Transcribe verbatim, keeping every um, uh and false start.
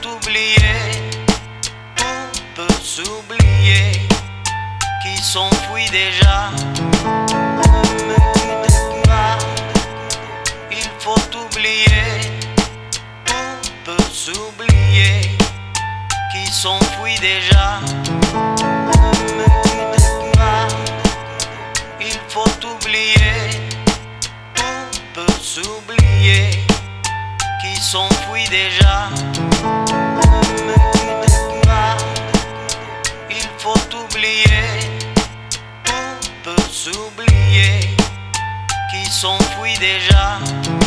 oublier, tout peut s'oublier, qui s'enfuit déjà. Ne me dites pas, il faut oublier, tout peut s'oublier, qui s'enfuit déjà. Ne me dites pas, il faut oublier, tout peut s'oublier, qui s'enfuit déjà. Ne me dites pas, il faut oublier, tout peut s'oublier, qui s'enfuit déjà.